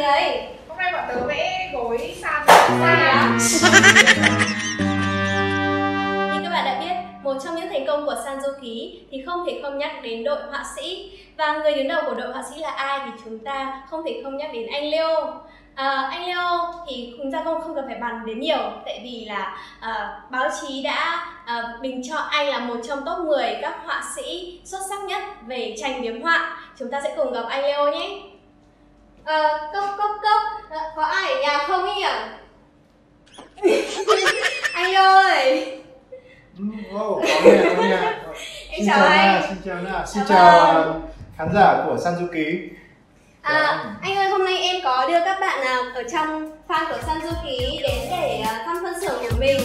đấy? Hôm nay bọn tớ vẽ gối San. Như các bạn đã biết, một trong những thành công của San Du Ký thì không thể không nhắc đến đội họa sĩ. Và người đứng đầu của đội họa sĩ là ai thì chúng ta không thể không nhắc đến anh Leo. Anh Leo thì chúng ta không cần phải bàn đến nhiều, tại vì là báo chí đã bình chọn anh là một trong top 10 các họa sĩ xuất sắc nhất về tranh biếm họa. Chúng ta sẽ cùng gặp anh Leo nhé. Có ai ở nhà không ấy nhỉ? Anh Leo ơi. Có nghe. Em chào anh. Xin chào khán giả của San Du Ký. Anh ơi, hôm nay em có đưa các bạn ở trong fan của San Du Ký đến để thăm phân xưởng của mình.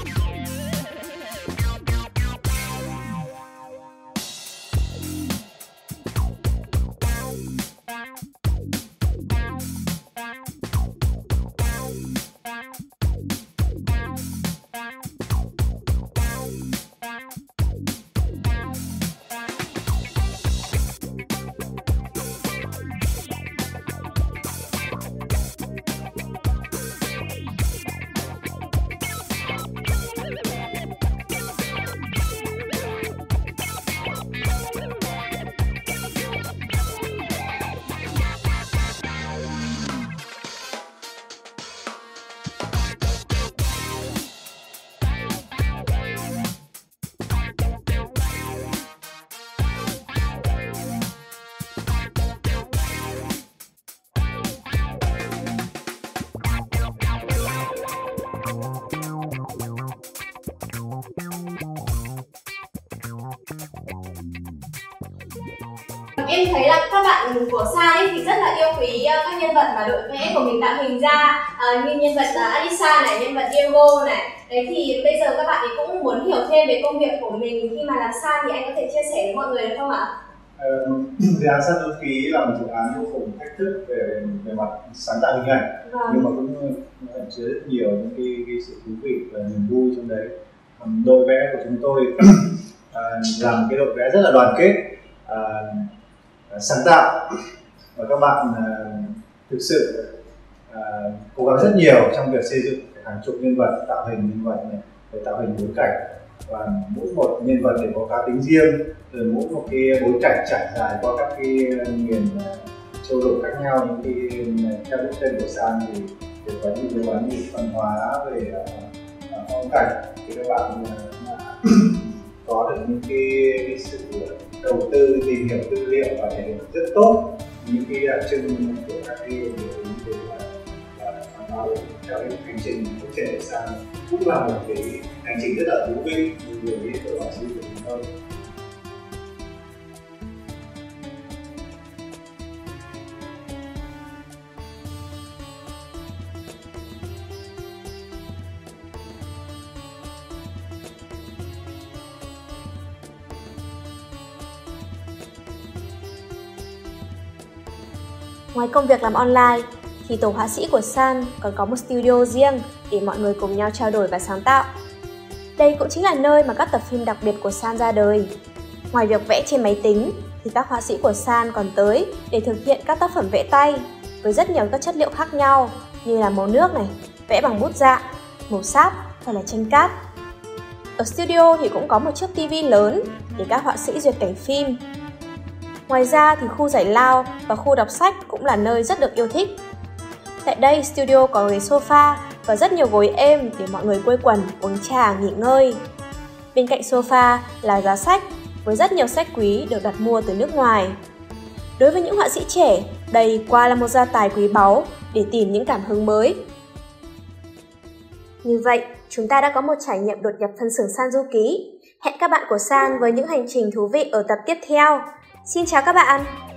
Em thấy là các bạn của San ấy thì rất là yêu quý các nhân vật mà đội vẽ của mình tạo hình ra, như nhân vật Alisa này, nhân vật Diego này. Đấy thì bây giờ các bạn ấy cũng muốn hiểu thêm về công việc của mình khi mà làm San, thì anh có thể chia sẻ với mọi người được không ạ? Dự án San Du Ký là một dự án vô cùng thách thức về mặt sáng tạo hình ảnh, nhưng mà cũng ẩn chứa rất nhiều những cái sự thú vị và niềm vui trong đấy. Đội vẽ của chúng tôi là một cái đội vẽ rất là đoàn kết, sáng tạo, và các bạn thực sự cố gắng rất nhiều trong việc xây dựng hàng chục nhân vật, tạo hình nhân vật này, để tạo hình bối cảnh, và mỗi một nhân vật đều có cá tính riêng, rồi mỗi một cái bối cảnh trải dài qua các cái miền châu lục khác nhau. Những cái theo bức tranh của San thì đều có những dấu ấn văn hóa về phong cảnh, thì các bạn có được những cái sự đầu tư tìm hiểu tư liệu và thể hiện rất tốt những cái đặc trưng của các cái điều để mà theo cái hành trình bức tranh của San cũng là một cái hành trình rất là thú vị đối với đội họa sĩ của chúng tôi. Ngoài công việc làm online, thì tổ họa sĩ của San còn có một studio riêng để mọi người cùng nhau trao đổi và sáng tạo. Đây cũng chính là nơi mà các tập phim đặc biệt của San ra đời. Ngoài việc vẽ trên máy tính, thì các họa sĩ của San còn tới để thực hiện các tác phẩm vẽ tay với rất nhiều các chất liệu khác nhau, như là màu nước này, vẽ bằng bút dạ, màu sáp hay là tranh cát. Ở studio thì cũng có một chiếc TV lớn để các họa sĩ duyệt cảnh phim. Ngoài ra thì khu giải lao và khu đọc sách cũng là nơi rất được yêu thích. Tại đây studio có ghế sofa và rất nhiều gối êm để mọi người quây quần uống trà nghỉ ngơi. Bên cạnh sofa là giá sách với rất nhiều sách quý được đặt mua từ nước ngoài. Đối với những họa sĩ trẻ, đây quả là một gia tài quý báu để tìm những cảm hứng mới. Như vậy, chúng ta đã có một trải nghiệm đột nhập phân xưởng San Du Ký. Hẹn các bạn của San với những hành trình thú vị ở tập tiếp theo. Xin chào các bạn!